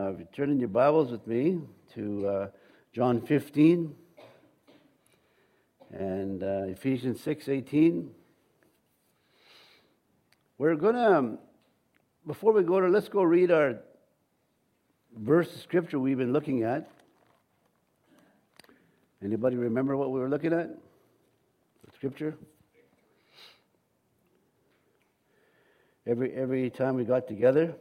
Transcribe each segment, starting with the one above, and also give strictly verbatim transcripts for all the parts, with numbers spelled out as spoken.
Uh, if you turn in your Bibles with me to uh, John fifteen and uh, Ephesians six eighteen. We're going to, um, before we go to, let's go read our verse of Scripture we've been looking at. Anybody remember what we were looking at? The Scripture? Every, every time we got together,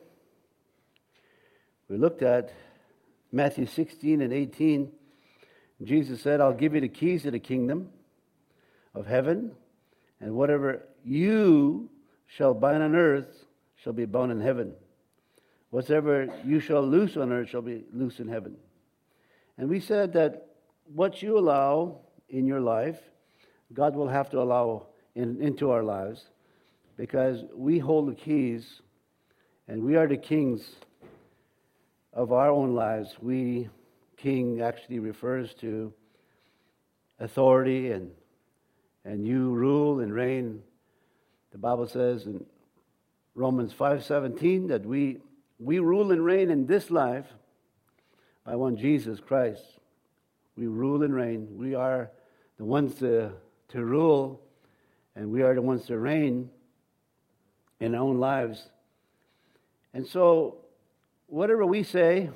we looked at Matthew sixteen and eighteen. Jesus said, I'll give you the keys to the kingdom of heaven, and whatever you shall bind on earth shall be bound in heaven. Whatever you shall loose on earth shall be loose in heaven. And we said that what you allow in your life, God will have to allow in, into our lives, because we hold the keys and we are the kings of our own lives. We, king actually refers to authority, and and you rule and reign. The Bible says in Romans five seventeen that we we rule and reign in this life by one Jesus Christ. We rule and reign. We are the ones to, to rule, and we are the ones to reign in our own lives. And so whatever we say,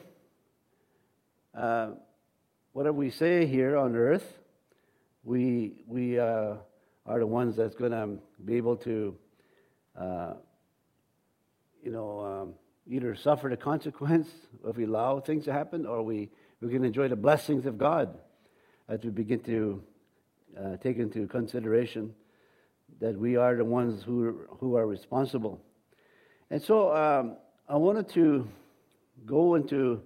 uh, whatever we say here on earth, we we uh, are the ones that's going to be able to, uh, you know, um, either suffer the consequence if we allow things to happen, or we we can enjoy the blessings of God as we begin to uh, take into consideration that we are the ones who who are responsible. And so um, I wanted to go into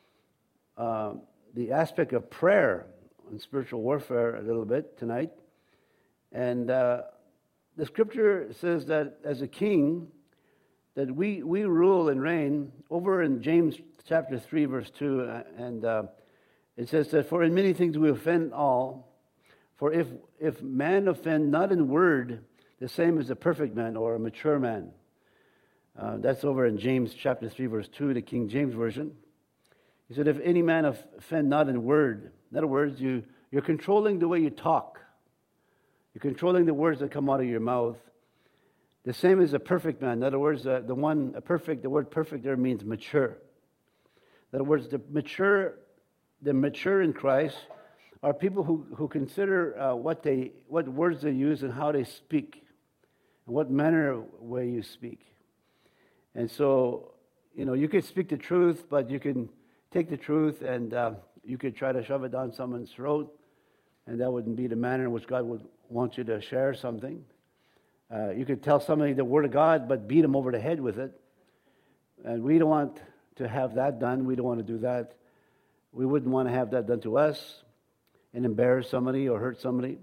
uh, the aspect of prayer and spiritual warfare a little bit tonight. And uh, the Scripture says that as a king, that we, we rule and reign. Over in James chapter three, verse two, uh, and uh, it says that, for in many things we offend all. For if, if man offend not in word, the same as a perfect man or a mature man. Uh, that's over in James chapter three, verse two, the King James Version. He said, if any man offend not in word, in other words, you, you're controlling the way you talk. You're controlling the words that come out of your mouth. The same as a perfect man. In other words, uh, the one, a perfect, the word perfect there means mature. In other words, the mature, the mature in Christ are people who, who consider uh, what they, what words they use and how they speak, and what manner of way you speak. And so, you know, you could speak the truth, but you can take the truth and uh, you could try to shove it down someone's throat, and that wouldn't be the manner in which God would want you to share something. Uh, you could tell somebody the Word of God, but beat them over the head with it. And we don't want to have that done. We don't want to do that. We wouldn't want to have that done to us and embarrass somebody or hurt somebody.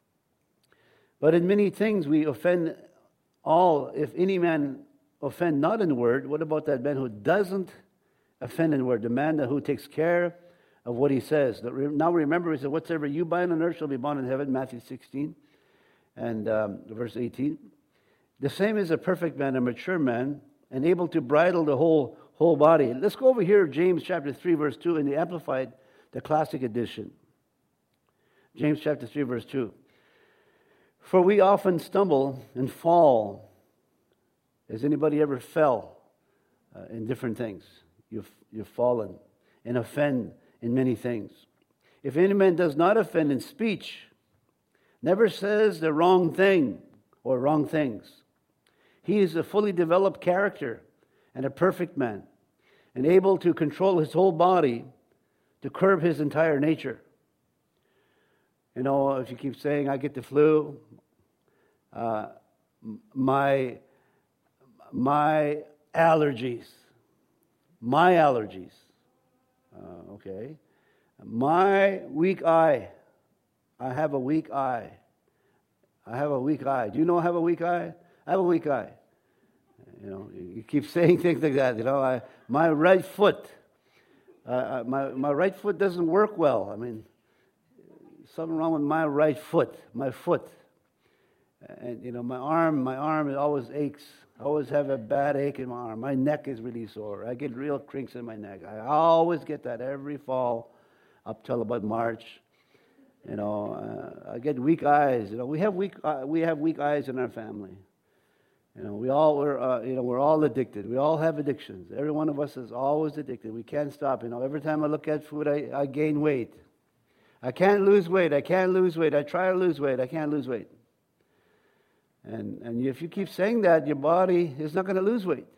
But in many things we offend all. If any man offend not in word, what about that man who doesn't offend in word? The man who takes care of what he says. Now remember, he said, whatsoever you bind on earth shall be bound in heaven, Matthew sixteen and um, verse eighteen. The same is a perfect man, a mature man, and able to bridle the whole whole body. Let's go over here, James chapter three, verse two, in the Amplified, the Classic Edition. James chapter three, verse two. For we often stumble and fall. Has anybody ever fell uh, in different things? You've, you've fallen and offend in many things. If any man does not offend in speech, never says the wrong thing or wrong things, he is a fully developed character and a perfect man, and able to control his whole body to curb his entire nature. You know, if you keep saying, I get the flu, uh, my my allergies, my allergies, uh, okay, my weak eye, I have a weak eye, I have a weak eye. Do you know I have a weak eye? I have a weak eye. You know, you keep saying things like that. You know, I, my right foot, uh, my my right foot doesn't work well. I mean, something wrong with my right foot, my foot. And, you know, my arm, my arm, it always aches. I always have a bad ache in my arm. My neck is really sore. I get real crinks in my neck. I always get that every fall up till about March. You know, uh, I get weak eyes. You know, we have weak, uh, we have weak eyes in our family. You know, we all, we're, uh, you know, we're all addicted. We all have addictions. Every one of us is always addicted. We can't stop. You know, every time I look at food, I, I gain weight. I can't lose weight. I can't lose weight. I try to lose weight. I can't lose weight. And and if you keep saying that, your body is not going to lose weight.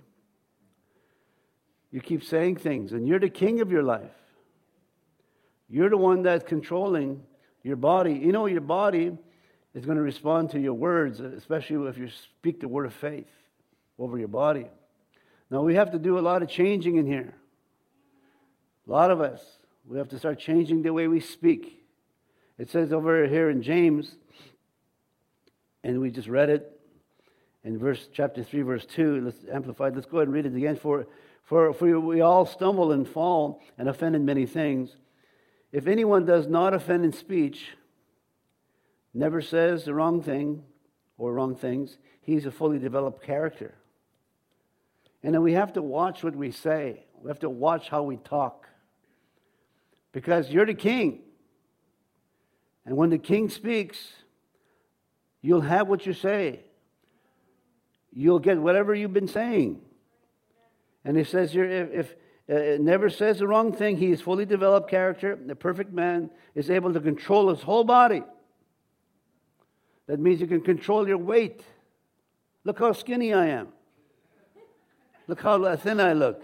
You keep saying things, and you're the king of your life. You're the one that's controlling your body. You know, your body is going to respond to your words, especially if you speak the word of faith over your body. Now, we have to do a lot of changing in here. A lot of us. We have to start changing the way we speak. It says over here in James, and we just read it in verse chapter three, verse two. Let's amplify. Let's go ahead and read it again. For, for, for we all stumble and fall and offend in many things. If anyone does not offend in speech, never says the wrong thing or wrong things, he's a fully developed character. And then we have to watch what we say. We have to watch how we talk. Because you're the king. And when the king speaks, you'll have what you say. You'll get whatever you've been saying. And it says here, if, if uh, it never says the wrong thing, he is fully developed character. The perfect man is able to control his whole body. That means you can control your weight. Look how skinny I am. Look how thin I look.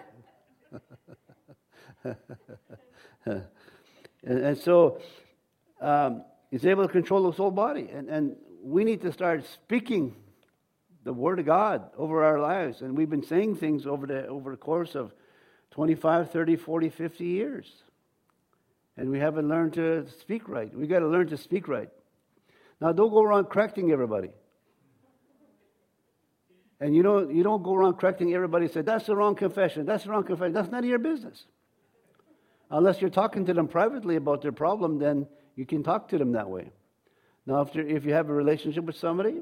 and, and so um, he's able to control his whole body. And, and we need to start speaking the Word of God over our lives. And we've been saying things over the over the course of twenty-five, thirty, forty, fifty years. And we haven't learned to speak right. We've got to learn to speak right. Now, don't go around correcting everybody. And you know, you don't go around correcting everybody and say, that's the wrong confession, that's the wrong confession. That's none of your business. Unless you're talking to them privately about their problem, then you can talk to them that way. Now, if, if you have a relationship with somebody,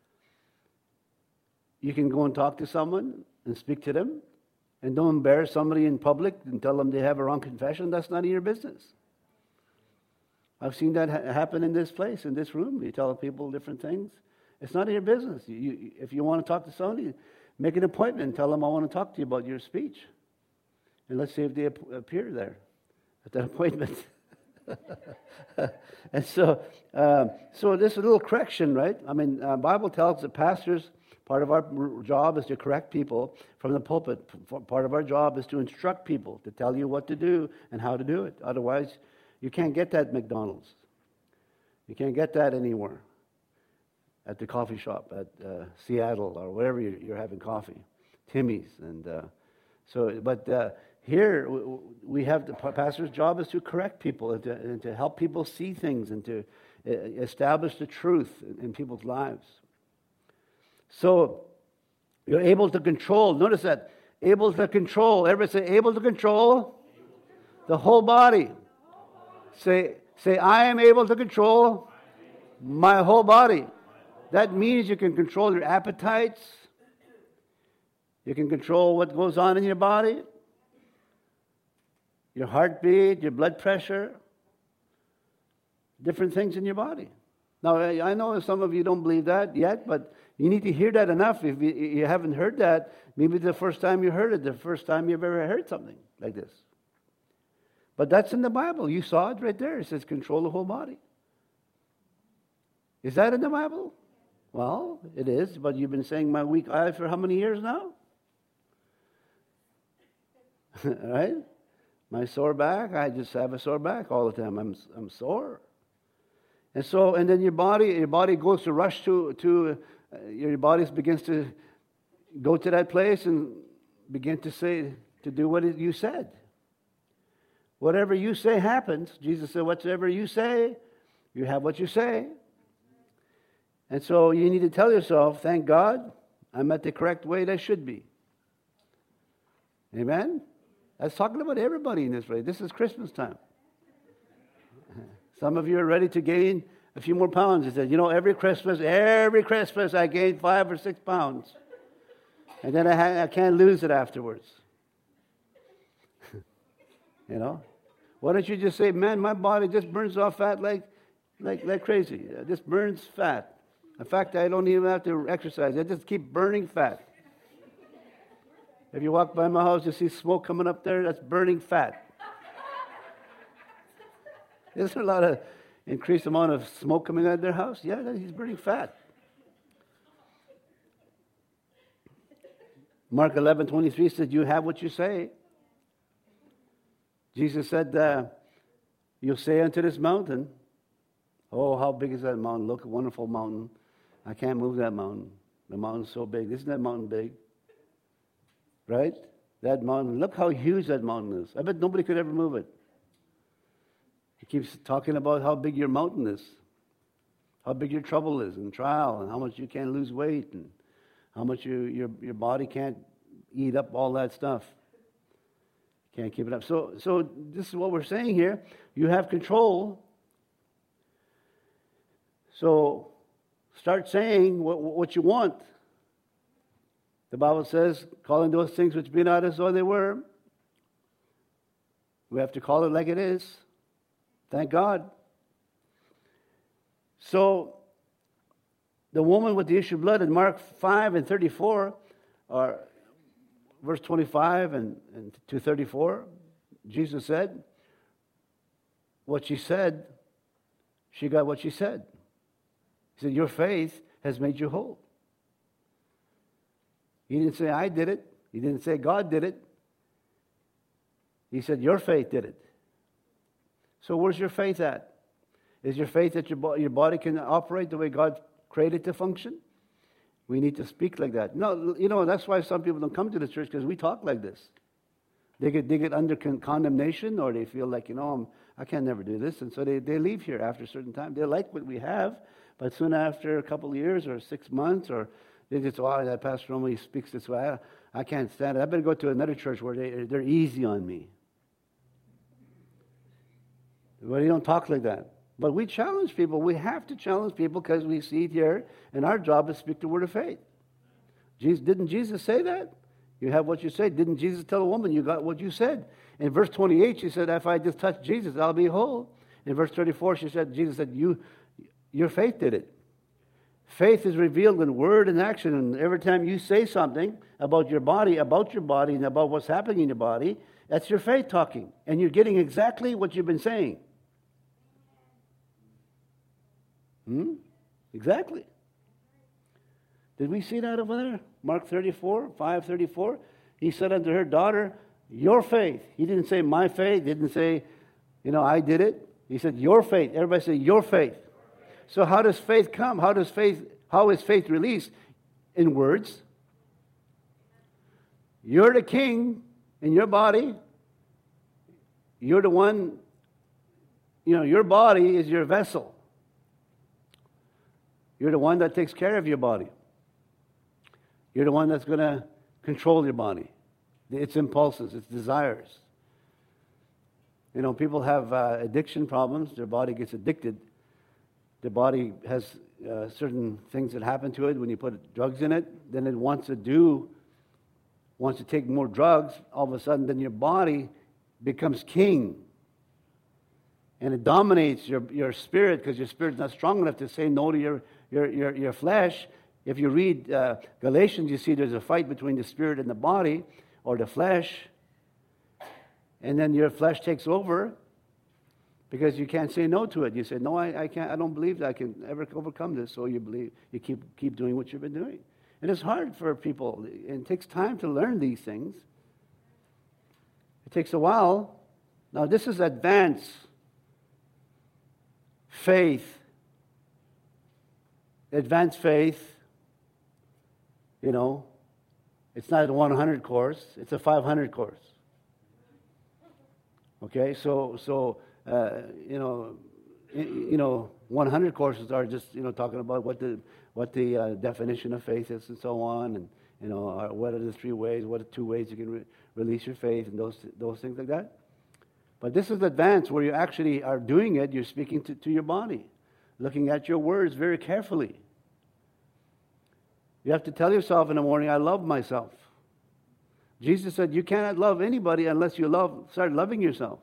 you can go and talk to someone and speak to them. And don't embarrass somebody in public and tell them they have a wrong confession. That's none of your business. I've seen that ha- happen in this place, in this room. You tell people different things. It's none of your business. You, you, if you want to talk to somebody, make an appointment and tell them, I want to talk to you about your speech. And let's see if they ap- appear there at that appointment. and so, um, so this is a little correction, right? I mean, uh, Bible tells the pastors, part of our job is to correct people from the pulpit. Part of our job is to instruct people, to tell you what to do and how to do it. Otherwise, you can't get that at McDonald's. You can't get that anywhere. At the coffee shop at uh, Seattle or wherever you're, you're having coffee, Timmy's, and uh, so. But uh, here we have the pastor's job is to correct people and to, and to help people see things and to establish the truth in, in people's lives. So you're able to control. Notice that able to control. Everybody say able to control the whole body. Say say I am able to control my whole body. That means you can control your appetites. You can control what goes on in your body. Your heartbeat, your blood pressure. Different things in your body. Now, I know some of you don't believe that yet, but you need to hear that enough. If you, you haven't heard that, maybe the first time you heard it, the first time you've ever heard something like this. But that's in the Bible. You saw it right there. It says control the whole body. Is that in the Bible? Well, it is, but you've been saying my weak eye for how many years now? Right? My sore back, I just have a sore back all the time. I'm I'm sore. And so, and then your body, your body goes to rush to, to uh, your body begins to go to that place and begin to say, to do what you said. Whatever you say happens. Jesus said, whatever you say, you have what you say. And so you need to tell yourself, thank God, I'm at the correct way that should be. Amen? That's talking about everybody in this way. This is Christmas time. Some of you are ready to gain a few more pounds. He said, you know, every Christmas, every Christmas I gain five or six pounds. And then I, ha- I can't lose it afterwards. You know? Why don't you just say, man, my body just burns off fat like, like, like crazy. It just burns fat. In fact, I don't even have to exercise. I just keep burning fat. If you walk by my house, you see smoke coming up there, that's burning fat. Is there a lot of increased amount of smoke coming out of their house? Yeah, he's burning fat. Mark eleven twenty-three said, you have what you say. Jesus said, uh, you'll say unto this mountain, oh, how big is that mountain? Look, a wonderful mountain. I can't move that mountain. The mountain's so big. Isn't that mountain big? Right? That mountain, look how huge that mountain is. I bet nobody could ever move it. He keeps talking about how big your mountain is, how big your trouble is and trial, and how much you can't lose weight, and how much you, your your body can't eat up all that stuff. Can't keep it up. So, so this is what we're saying here. You have control. So start saying what, what you want. The Bible says, calling those things which be not as though they were. We have to call it like it is. Thank God. So, the woman with the issue of blood in Mark five and thirty-four, or verse twenty-five and, and to thirty-four, Jesus said, what she said, she got what she said. He said, your faith has made you whole. He didn't say, I did it. He didn't say, God did it. He said, your faith did it. So where's your faith at? Is your faith that your, bo- your body can operate the way God created to function? We need to speak like that. No, you know, that's why some people don't come to the church, because we talk like this. They get they get under con- condemnation, or they feel like, you know, I'm, I can never do this. And so they, they leave here after a certain time. They like what we have, but soon after a couple of years or six months, or they just, oh, that Pastor Romo, he speaks this way. I, I can't stand it. I better go to another church where they, they're easy on me. Well, you don't talk like that. But we challenge people. We have to challenge people because we see it here, and our job is to speak the word of faith. Jesus, didn't Jesus say that? You have what you say. Didn't Jesus tell a woman, you got what you said? In verse twenty-eight, she said, if I just touch Jesus, I'll be whole. In verse thirty-four, she said, Jesus said, you, your faith did it. Faith is revealed in word and action, and every time you say something about your body, about your body, and about what's happening in your body, that's your faith talking, and you're getting exactly what you've been saying. Hmm? Exactly. Did we see that over there? Mark thirty-four, five thirty-four. He said unto her, daughter, your faith. He didn't say my faith. He didn't say, you know, I did it. He said your faith. Everybody say your faith. So how does faith come? How does faith, how is faith released? In words. You're the king in your body. You're the one, you know, your body is your vessel. You're the one that takes care of your body. You're the one that's going to control your body, its impulses, its desires. You know, people have uh, addiction problems. Their body gets addicted. Their body has uh, certain things that happen to it when you put drugs in it. Then it wants to do, wants to take more drugs. All of a sudden, then your body becomes king. And it dominates your, your spirit, because your spirit's not strong enough to say no to your Your, your, your flesh. If you read uh, Galatians, you see there's a fight between the spirit and the body, or the flesh. And then your flesh takes over because you can't say no to it. You say, no, I, I can't. I don't believe that I can ever overcome this. So you believe you keep keep doing what you've been doing. And it's hard for people. It takes time to learn these things. It takes a while. Now this is advanced faith. Advanced faith, you know, it's not a one hundred course, it's a five hundred course. Okay, so, so uh, you know, you know, one hundred courses are just, you know, talking about what the what the uh, definition of faith is and so on, and, you know, uh, what are the three ways, what are two ways you can re- release your faith, and those those things like that. But this is advanced, where you actually are doing it, you're speaking to, to your body. looking at your words very carefully. You have to tell yourself in the morning, I love myself. Jesus said you cannot love anybody unless you love, start loving yourself.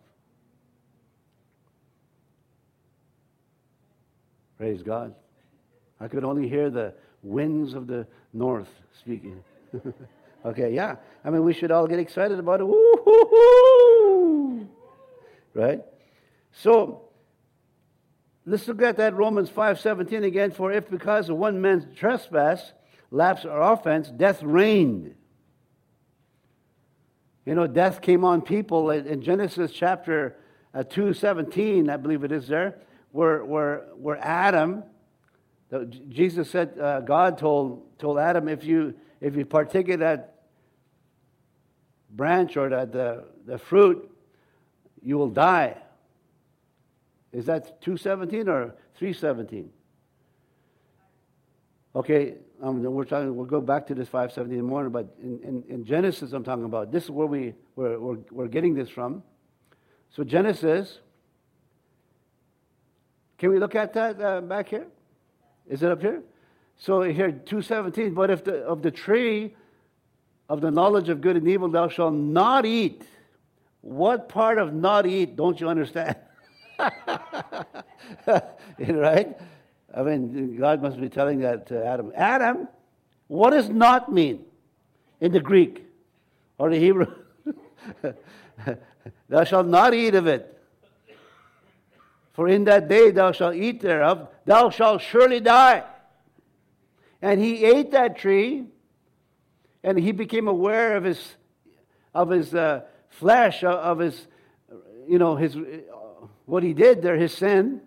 Praise God. I could only hear the winds of the north speaking. Okay, yeah. I mean, we should all get excited about it. Woo-hoo-hoo! Right? So, let's look at that Romans five seventeen again. For if because of one man's trespass, lapse or offense, death reigned. You know, death came on people in Genesis chapter uh, two seventeen, I believe it is there, where where where Adam, the, Jesus said, uh, God told told Adam, if you if you partake of that branch or that the the fruit, you will die. Is that two seventeen or three seventeen? Okay, um, we're talking. We'll go back to this five seventeen in the morning, but in, in, in Genesis, I'm talking about. This is where we we're, we're we're getting this from. So Genesis. Can we look at that uh, back here? Is it up here? So here two seventeen. But if the of the tree of the knowledge of good and evil thou shalt not eat. What part of not eat don't you understand? Right? I mean, God must be telling that to Adam. Adam, what does not mean in the Greek or the Hebrew? Thou shalt not eat of it. For in that day thou shalt eat thereof, thou shalt surely die. And he ate that tree, and he became aware of his of his uh, flesh, of his, you know, his uh, what he did there, his sin.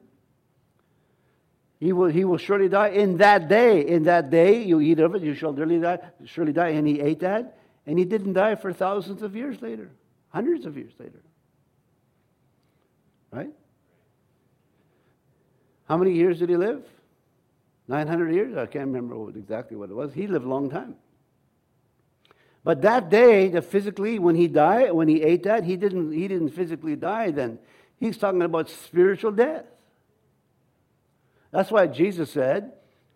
He will, he will surely die in that day. In that day, you eat of it, you shall surely die, surely die. And he ate that, and he didn't die for thousands of years later, hundreds of years later. Right? How many years did he live? nine hundred years? I can't remember what, exactly what it was. He lived a long time. But that day, the physically, when he died, when he ate that, he didn't, he didn't physically die then. He's talking about spiritual death. That's why Jesus said,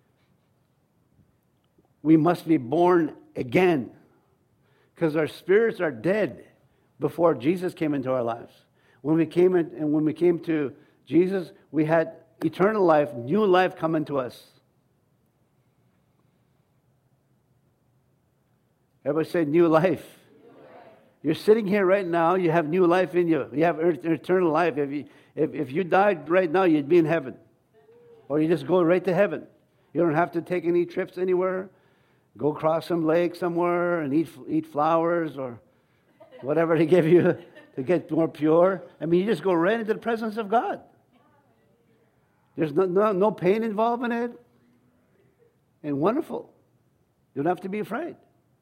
we must be born again. Because our spirits are dead before Jesus came into our lives. When we came in, and when we came to Jesus, we had eternal life, new life come into us. Everybody say new life. New life. You're sitting here right now, you have new life in you. You have eternal life. If you, if, if you died right now, you'd be in heaven. Or you just go right to heaven. You don't have to take any trips anywhere. Go cross some lake somewhere and eat eat flowers or whatever they give you to get more pure. I mean, you just go right into the presence of God. There's no, no, no pain involved in it. And wonderful. You don't have to be afraid.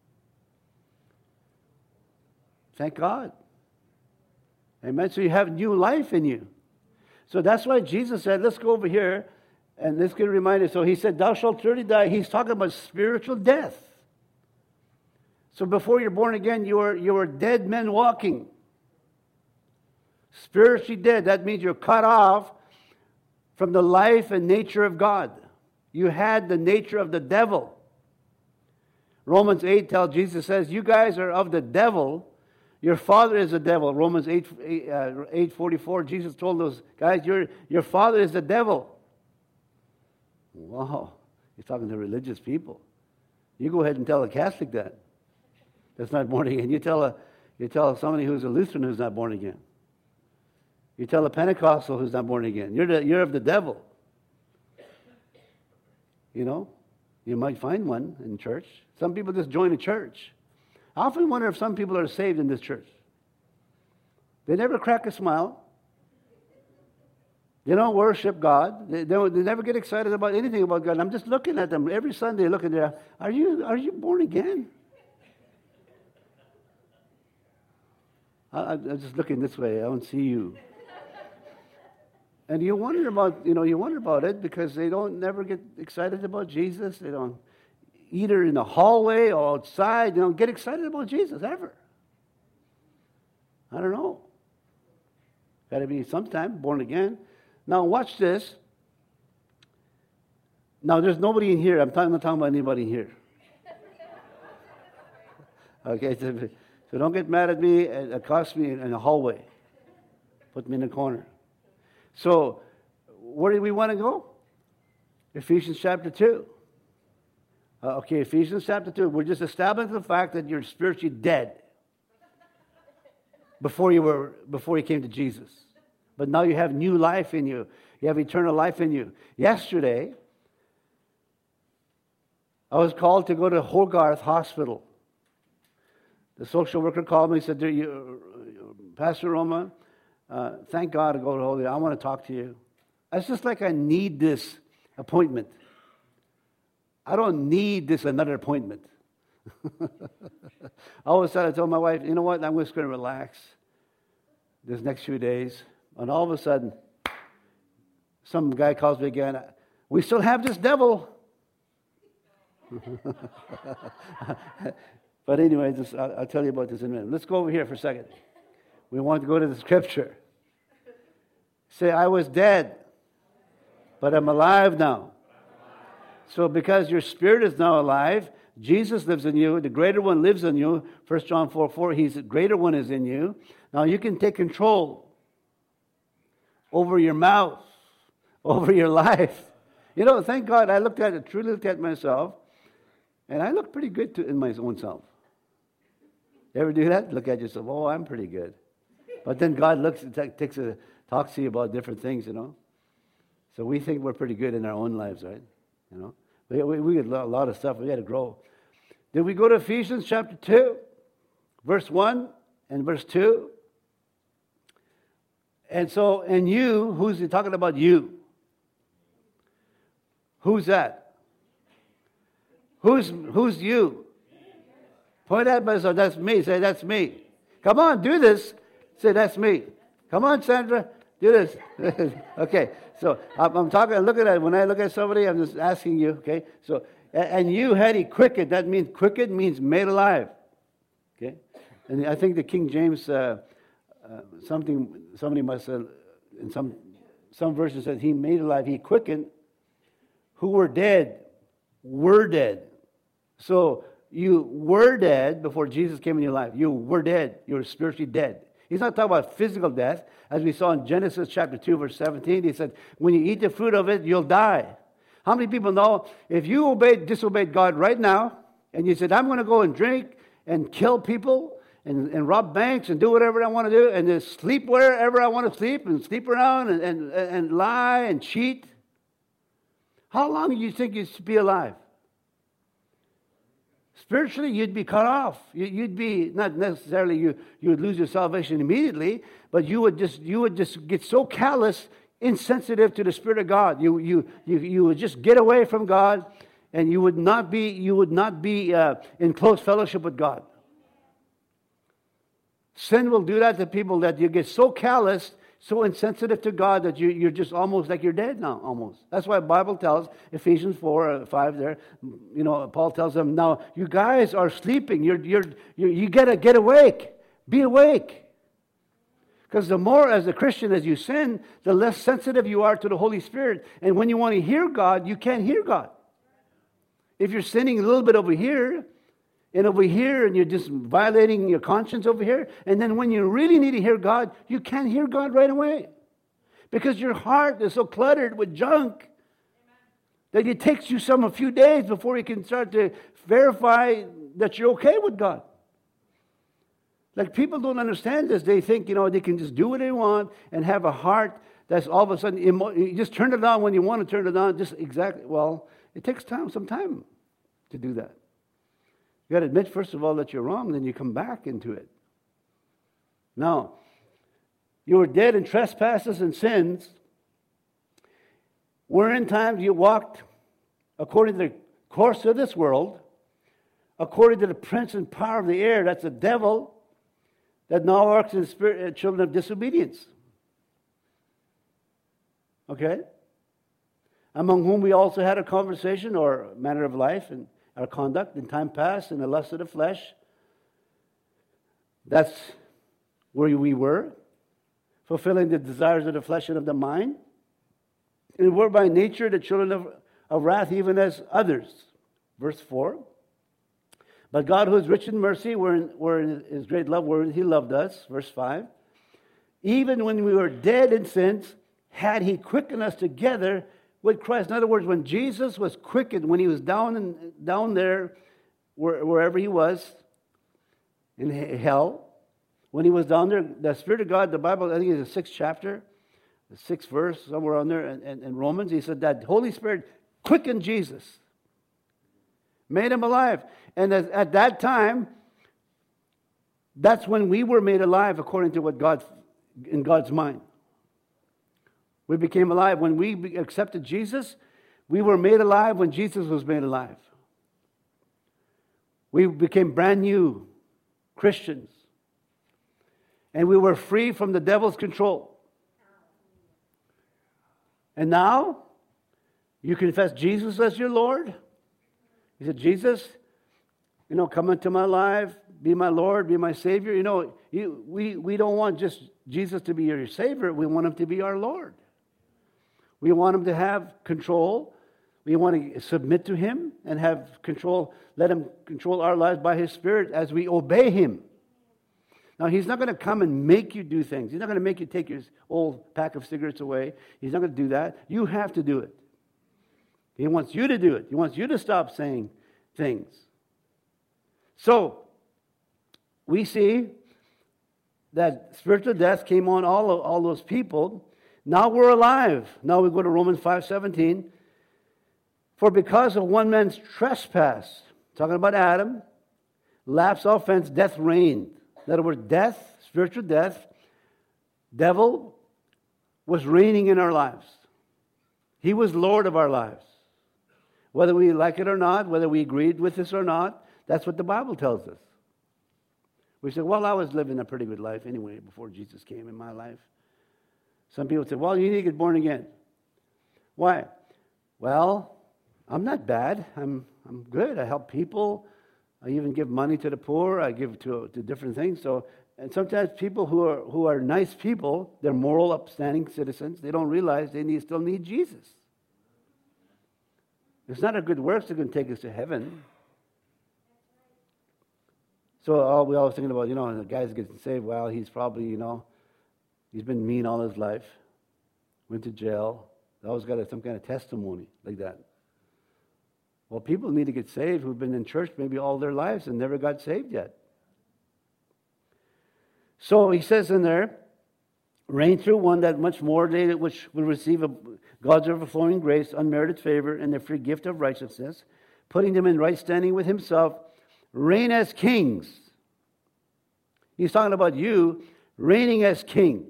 Thank God. Amen. So you have new life in you. So that's why Jesus said, let's go over here and let's get reminded. So he said, thou shalt surely die. He's talking about spiritual death. So before you're born again, you are, you are dead men walking. Spiritually dead. That means you're cut off from the life and nature of God. You had the nature of the devil. Romans eight tells, Jesus says, you guys are of the devil. Your father is the devil. Romans eight, eight forty-four, Jesus told those guys, your, your father is the devil. Wow. He's talking to religious people. You go ahead and tell a Catholic that. That's not born again. You tell a, you tell somebody who's a Lutheran who's not born again. You tell a Pentecostal who's not born again. You're, the, you're of the devil. You know? You might find one in church. Some people just join a church. I often wonder if some people are saved in this church. They never crack a smile. They don't worship God. They, don't, they never get excited about anything about God. I'm just looking at them every Sunday, looking there. Are you, are you born again? I, I'm just looking this way. I don't see you. And you wonder about, you know, you wonder about it because they don't never get excited about Jesus. They don't, either in the hallway or outside, they don't get excited about Jesus ever. I don't know. Got to be sometime born again. Now watch this. Now, there's nobody in here. I'm not talking about anybody in here. Okay, so, so don't get mad at me and accost me in the hallway. Put me in the corner. So, where do we want to go? Ephesians chapter two. Uh, okay, Ephesians chapter two. We're just establishing the fact that you're spiritually dead before you were before you came to Jesus. But now you have new life in you. You have eternal life in you. Yesterday, I was called to go to Hogarth Hospital. The social worker called me and said, Pastor Roma, uh, thank God to go to Holy. I want to talk to you. It's just like I need this appointment. I don't need this another appointment. All of a sudden, I told my wife, you know what? I'm just going to relax this next few days. And all of a sudden, some guy calls me again. We still have this devil. But anyway, just, I'll, I'll tell you about this in a minute. Let's go over here for a second. We want to go to the scripture. Say, I was dead, but I'm alive now. So because your spirit is now alive, Jesus lives in you. The greater one lives in you. First John four four, he's the greater one is in you. Now you can take control over your mouth, over your life. You know, thank God I looked at it, truly looked at myself, and I look pretty good to, in my own self. You ever do that? Look at yourself, oh, I'm pretty good. But then God looks and takes a, talks to you about different things, you know. So we think we're pretty good in our own lives, right? You know, we, we, we get a lot of stuff. We got to grow. Did we go to Ephesians chapter two, verse one and verse two? And so, and you, who's he talking about you? Who's that? Who's who's you? Point at myself, that's me. Say, that's me. Come on, do this. Say, that's me. Come on, Sandra, do this. Okay, so I'm, I'm talking, I'm looking at, when I look at somebody, I'm just asking you, okay? So, and, and you had he quickened. That means, quickened means made alive. Okay? And I think the King James, uh, uh, something, somebody must have, in some, some version says, he made alive, he quickened, who were dead, were dead. So, you were dead before Jesus came in your life. You were dead. You were spiritually dead. He's not talking about physical death. As we saw in Genesis chapter two, verse seventeen, he said, when you eat the fruit of it, you'll die. How many people know if you obeyed, disobeyed God right now, and you said, I'm going to go and drink and kill people and, and rob banks and do whatever I want to do and just sleep wherever I want to sleep and sleep around and, and, and lie and cheat, how long do you think you'd be alive? Spiritually, you'd be cut off. You'd be, not necessarily you, you would lose your salvation immediately, but you would just you would just get so callous, insensitive to the Spirit of God. You you you you would just get away from God, and you would not be you would not be uh, in close fellowship with God. Sin will do that to people, that you get so callous, so insensitive to God that you, you're just almost like you're dead now, almost. That's why the Bible tells, Ephesians four, uh, five there, you know, Paul tells them, now, you guys are sleeping. You're, you're, you're, you got to get awake. Be awake. Because the more, as a Christian, as you sin, the less sensitive you are to the Holy Spirit. And when you want to hear God, you can't hear God. If you're sinning a little bit over here, and over here, and you're just violating your conscience over here. And then when you really need to hear God, you can't hear God right away. Because your heart is so cluttered with junk that it takes you some a few days before you can start to verify that you're okay with God. Like, people don't understand this. They think, you know, they can just do what they want and have a heart that's all of a sudden, you just turn it on when you want to turn it on. Just exactly, well, it takes time, some time to do that. You got to admit, first of all, that you're wrong, then you come back into it. Now, you were dead in trespasses and sins, wherein times you walked according to the course of this world, according to the prince and power of the air, that's the devil, that now works in the spirit, uh, children of disobedience. Okay? Among whom we also had a conversation or manner of life and our conduct in time past in the lust of the flesh. That's where we were, fulfilling the desires of the flesh and of the mind. And we're by nature the children of, of wrath even as others. Verse four. But God, who is rich in mercy, where in, where in his great love, where he loved us. Verse five. Even when we were dead in sins, had he quickened us together with Christ. In other words, when Jesus was quickened, when he was down in, down there, where, wherever he was, in hell, when he was down there, the Spirit of God, the Bible, I think it's the sixth chapter, the sixth verse, somewhere on there, in, in, in Romans, he said that Holy Spirit quickened Jesus, made him alive. And at, at that time, that's when we were made alive according to what God, in God's mind. We became alive. When we accepted Jesus, we were made alive when Jesus was made alive. We became brand new Christians. And we were free from the devil's control. And now, you confess Jesus as your Lord. You said, Jesus, you know, come into my life, be my Lord, be my Savior. You know, you, we, we don't want just Jesus to be your Savior. We want him to be our Lord. We want him to have control. We want to submit to him and have control. Let him control our lives by his Spirit as we obey him. Now, he's not going to come and make you do things. He's not going to make you take your old pack of cigarettes away. He's not going to do that. You have to do it. He wants you to do it. He wants you to stop saying things. So, we see that spiritual death came on all, of, all those people. Now we're alive. Now we go to Romans five seventeen. For because of one man's trespass, talking about Adam, lapse of offense, death reigned. In other words, death, spiritual death, devil was reigning in our lives. He was Lord of our lives. Whether we like it or not, whether we agreed with this or not, that's what the Bible tells us. We say, well, I was living a pretty good life anyway before Jesus came in my life. Some people say, well, you need to get born again. Why? Well, I'm not bad. I'm I'm good. I help people. I even give money to the poor. I give to, to different things. So, and sometimes people who are who are nice people, they're moral, upstanding citizens. They don't realize they need, still need Jesus. It's not our good works that are going to take us to heaven. So all we always thinking about, you know, the guy's getting saved. Well, he's probably, you know, he's been mean all his life. Went to jail. Always got a, some kind of testimony like that. Well, people need to get saved who've been in church maybe all their lives and never got saved yet. So he says in there, reign through one that much more they which will receive a, God's overflowing grace, unmerited favor, and the free gift of righteousness, putting them in right standing with himself, reign as kings. He's talking about you reigning as king.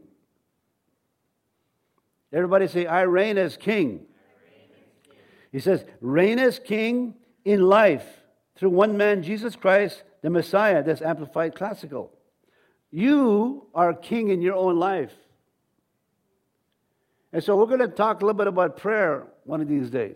Everybody say, I reign as king. He says, reign as king in life through one man, Jesus Christ, the Messiah. That's Amplified Classical. You are king in your own life. And so we're going to talk a little bit about prayer one of these days.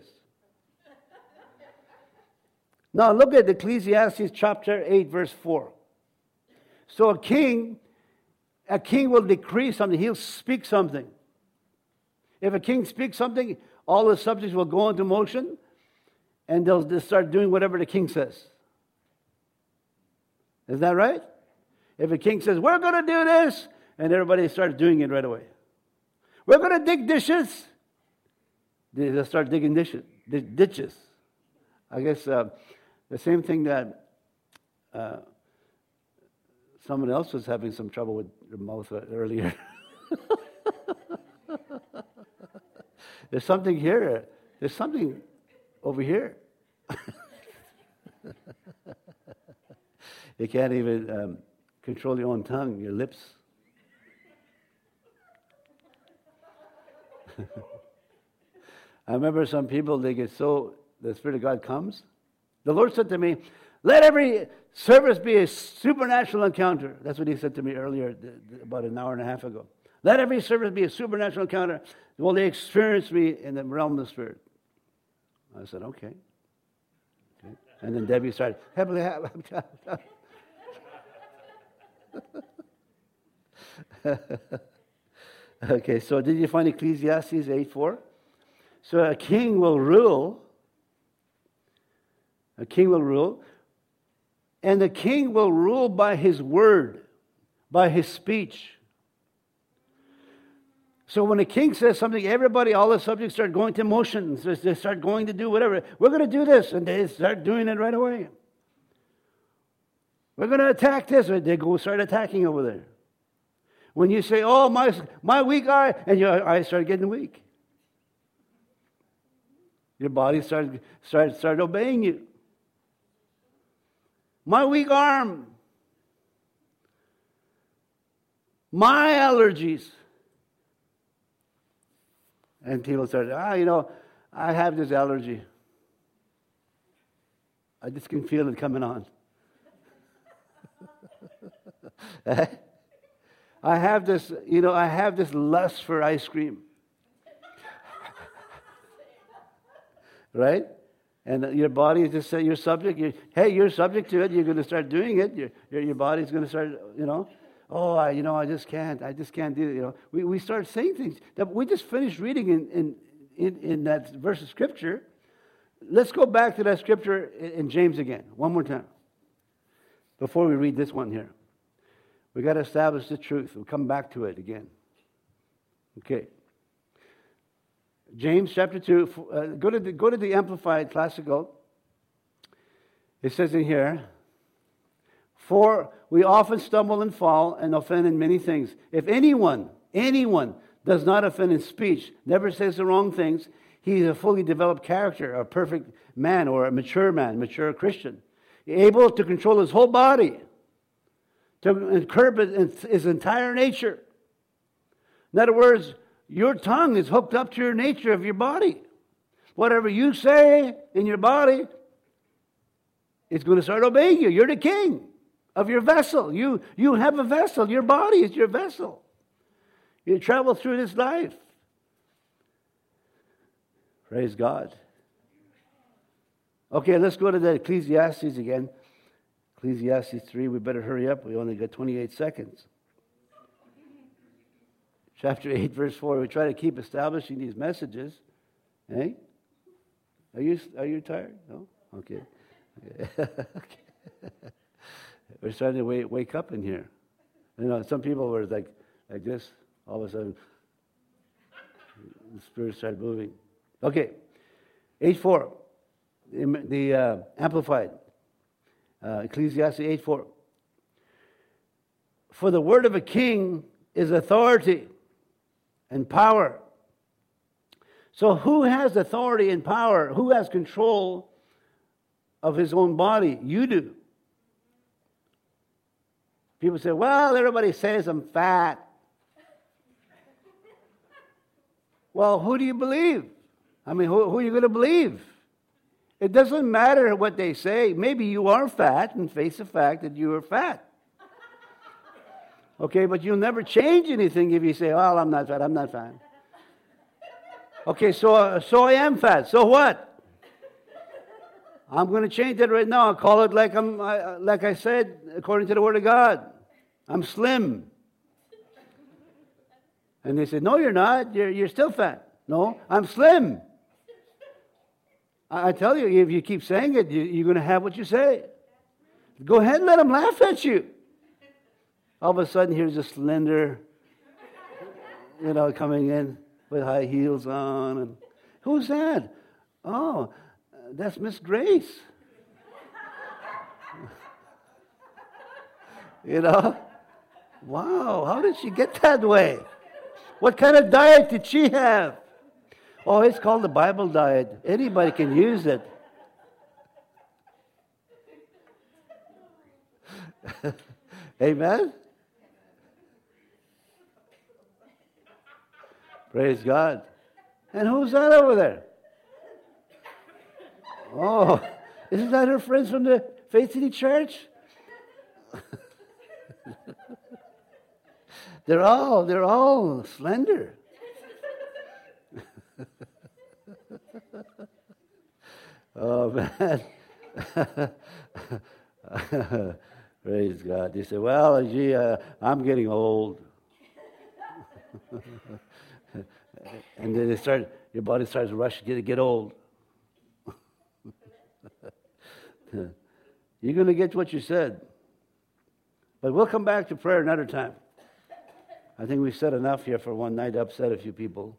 Now look at Ecclesiastes chapter eight, verse four. So a king, a king will decree something. He'll speak something. If a king speaks something, all the subjects will go into motion, and they'll just start doing whatever the king says. Is that right? If a king says, we're going to do this, and everybody starts doing it right away. We're going to dig dishes. They'll start digging dishes, ditches. I guess uh, the same thing that uh, someone else was having some trouble with their mouth earlier. There's something here. There's something over here. You can't even um, control your own tongue, your lips. I remember some people, they get so, the Spirit of God comes. The Lord said to me, let every service be a supernatural encounter. That's what he said to me earlier, about an hour and a half ago. Let every service be a supernatural encounter. Well, they experience me in the realm of the Spirit. I said, okay. okay. And then Debbie started, okay, so did you find Ecclesiastes eight four? So a king will rule A king will rule. And the king will rule by his word, by his speech. So when a king says something, everybody, all the subjects start going to motion. They start going to do whatever. We're going to do this. And they start doing it right away. We're going to attack this. Or they go start attacking over there. When you say, oh, my, my weak eye, and your eyes start getting weak. Your body starts start, start obeying you. My weak arm. My allergies. And people start, ah, you know, I have this allergy. I just can feel it coming on. I have this, you know, I have this lust for ice cream. Right? And your body is just, you're subject, you're, hey, you're subject to it, you're going to start doing it, your, your, your body's going to start, you know, oh, I, you know, I just can't, I just can't do it, you know. We, we start saying things that we just finished reading in, in, in, in that verse of Scripture. Let's go back to that Scripture in, in James again, one more time, before we read this one here. We got to establish the truth. We'll come back to it again. Okay. James chapter two, uh, go to the, go to the Amplified Classical. It says in here, for we often stumble and fall and offend in many things. If anyone, anyone does not offend in speech, never says the wrong things, he is a fully developed character, a perfect man or a mature man, mature Christian, able to control his whole body, to curb his entire nature. In other words, your tongue is hooked up to your nature of your body. Whatever you say in your body, it's going to start obeying you. You're the king of your vessel. You, you have a vessel. Your body is your vessel. You travel through this life. Praise God. Okay, let's go to the Ecclesiastes again. Ecclesiastes three, we better hurry up. We only got twenty-eight seconds. Chapter eight, verse four. We try to keep establishing these messages. Hey? Are you are you tired? No? Okay. Okay. We're starting to wake, wake up in here. You know, some people were like, like this. All of a sudden, the Spirit started moving. Okay. eight four. The, the uh, Amplified. Uh, Ecclesiastes eight four. For the word of a king is authority and power. So who has authority and power? Who has control of his own body? You do. People say, well, everybody says I'm fat. Well, who do you believe? I mean, who, who are you going to believe? It doesn't matter what they say. Maybe you are fat and face the fact that you are fat. Okay, but you'll never change anything if you say, well, I'm not fat, I'm not fat. Okay, so, so I am fat. So what? I'm going to change it right now. I'll call it like, I'm, I, like I said, according to the Word of God. I'm slim. And they said, no, you're not. You're, you're still fat. No, I'm slim. I, I tell you, if you keep saying it, you, you're going to have what you say. Go ahead and let them laugh at you. All of a sudden, here's a slender, you know, coming in with high heels on. And who's that? Oh, that's Miss Grace. You know? Wow, how did she get that way? What kind of diet did she have? Oh, it's called the Bible diet. Anybody can use it. Amen? Praise God. And who's that over there? Oh, isn't that her friends from the Faith City Church? They're all, they're all slender. Oh, man. Praise God. They say, well, gee, uh, I'm getting old. And then they start, your body starts to rush to get, get old. You're going to get what you said. But we'll come back to prayer another time. I think we've said enough here for one night to upset a few people.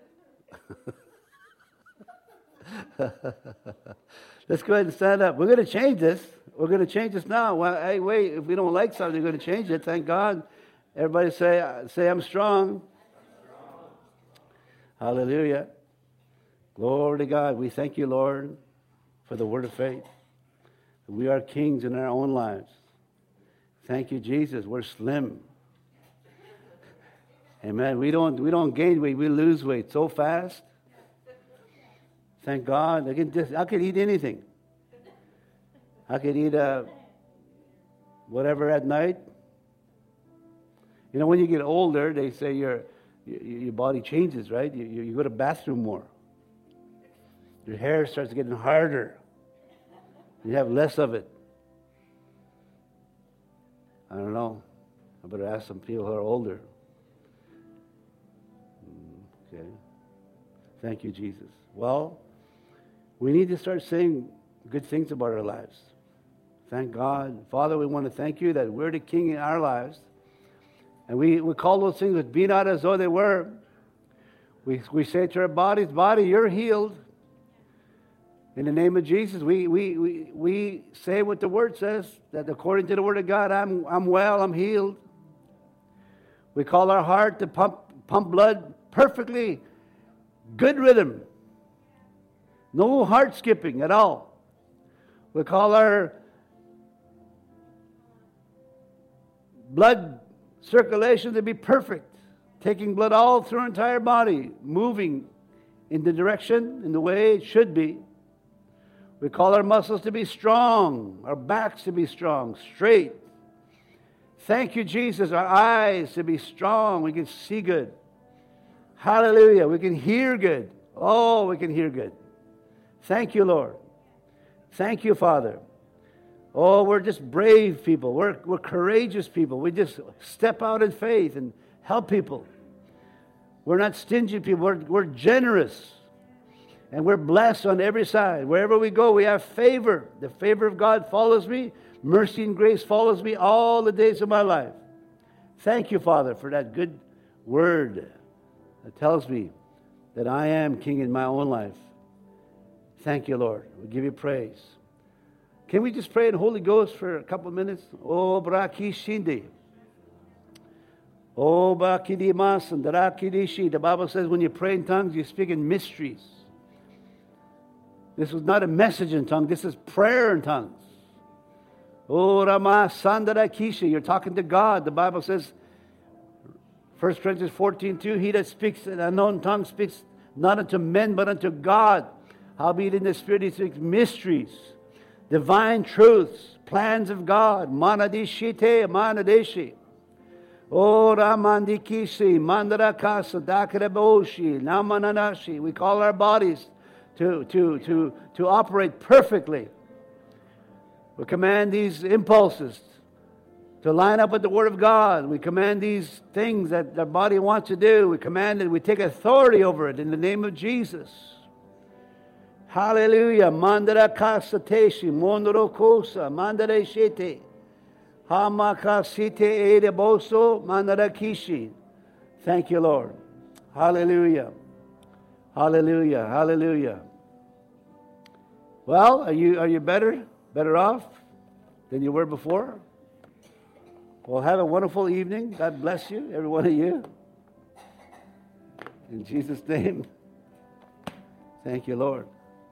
Let's go ahead and stand up. We're going to change this. We're going to change this now. Well, hey, wait, if we don't like something, we're going to change it. Thank God. Everybody say, say I'm strong. Hallelujah. Glory to God. We thank you, Lord, for the word of faith. We are kings in our own lives. Thank you, Jesus. We're slim. Amen. We don't we don't gain weight. We lose weight so fast. Thank God. I can just I could eat anything. I could eat uh, whatever at night. You know, when you get older, they say your your, your body changes, right? You, you you go to the bathroom more. Your hair starts getting harder. You have less of it. I don't know. I better ask some people who are older. Okay. Thank you, Jesus. Well, we need to start saying good things about our lives. Thank God. Father, we want to thank you that we're the king in our lives. And we, we call those things that be not as though they were. We, we say to our bodies, body, you're healed. In the name of Jesus, we, we, we, we say what the Word says, that according to the Word of God, I'm, I'm well, I'm healed. We call our heart to pump, pump blood perfectly, good rhythm. No heart skipping at all. We call our blood circulation to be perfect, taking blood all through our entire body, moving in the direction, in the way it should be. We call our muscles to be strong, our backs to be strong, straight. Thank you, Jesus. Our eyes to be strong. We can see good. Hallelujah. We can hear good. Oh, we can hear good. Thank you, Lord. Thank you, Father. Oh, we're just brave people. We're, we're courageous people. We just step out in faith and help people. We're not stingy people. We're, we're generous. And we're blessed on every side. Wherever we go, we have favor. The favor of God follows me. Mercy and grace follows me all the days of my life. Thank you, Father, for that good word that tells me that I am king in my own life. Thank you, Lord. We give you praise. Can we just pray in Holy Ghost for a couple of minutes? Oh, braki shindi. Oh, bakidi masan, darakidishi. The Bible says when you pray in tongues, you speak in mysteries. This was not a message in tongues. This is prayer in tongues. Oh, Rama Sandara Kishi. You're talking to God. The Bible says, First Corinthians fourteen two, he that speaks in an unknown tongue speaks not unto men, but unto God. Howbeit in the Spirit he speaks mysteries, divine truths, plans of God. Manadishite, manadeshi. Oh, Ramandikishi, Mandarakasa, Dakareboshi, Namananashi. We call our bodies To, to, to, to operate perfectly. We command these impulses to line up with the Word of God. We command these things that the body wants to do. We command it. We take authority over it in the name of Jesus. Hallelujah. Mandara kasateshi, mondoro kosa, mandare shete, hamakasite edeboso, mandara kishi. Thank you, Lord. Hallelujah. Hallelujah, hallelujah. Well, are you are you better, better off than you were before? Well, have a wonderful evening. God bless you, every one of you. In Jesus' name, thank you, Lord.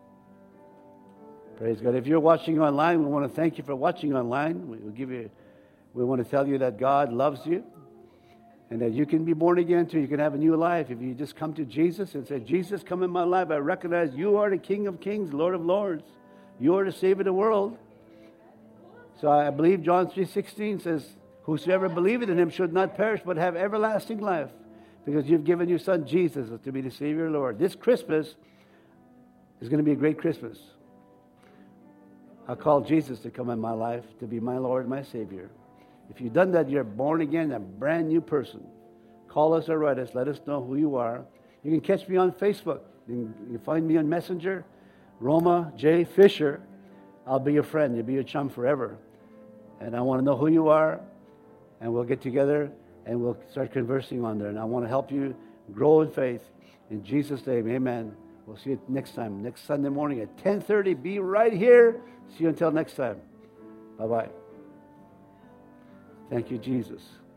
Praise God. If you're watching online, we want to thank you for watching online. We will give you, we want to tell you that God loves you. And that you can be born again too. You can have a new life. If you just come to Jesus and say, Jesus, come in my life. I recognize you are the King of kings, Lord of lords. You are the Savior of the world. So I believe John three sixteen says, whosoever believeth in him should not perish, but have everlasting life. Because you've given your son Jesus to be the Savior and Lord. This Christmas is going to be a great Christmas. I call Jesus to come in my life, to be my Lord, my Savior. If you've done that, you're born again, a brand new person. Call us or write us. Let us know who you are. You can catch me on Facebook. You can find me on Messenger, Roma J. Fisher. I'll be your friend. You'll be your chum forever. And I want to know who you are, and we'll get together and we'll start conversing on there. And I want to help you grow in faith. In Jesus' name, amen. We'll see you next time, next Sunday morning at ten thirty. Be right here. See you until next time. Bye-bye. Thank you, Jesus.